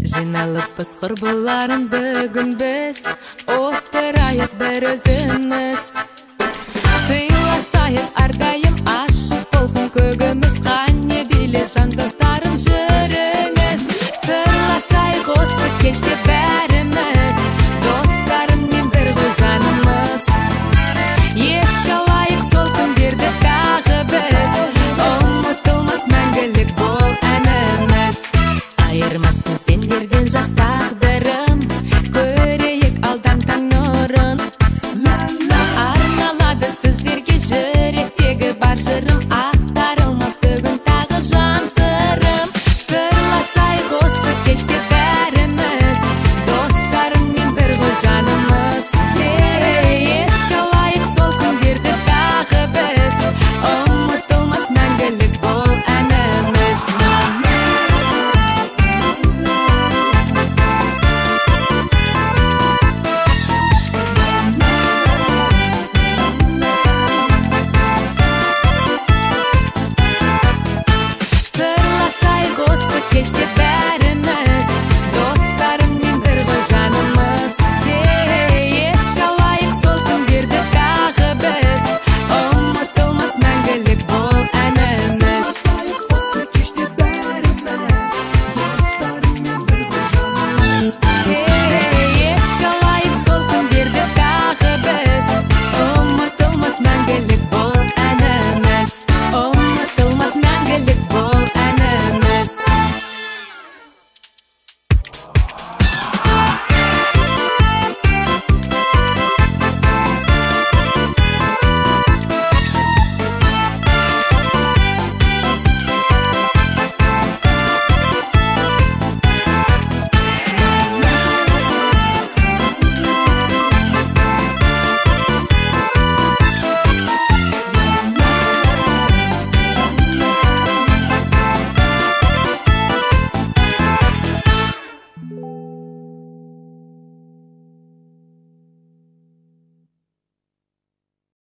Жиналыппыз құрбыларым бүгін біз, отырайық бір өзіміз. Сыйласайық әрдайым, ашық болсын көгіміз, қане биле жандастарым жүріңіз. Сырласайық осы кеште бәріміз, достарыммен бір ғой жанымыз. Еске алайық сол күндерді тағы біз, ұмытылмас мәңгілік бол әніміз. Айырмасы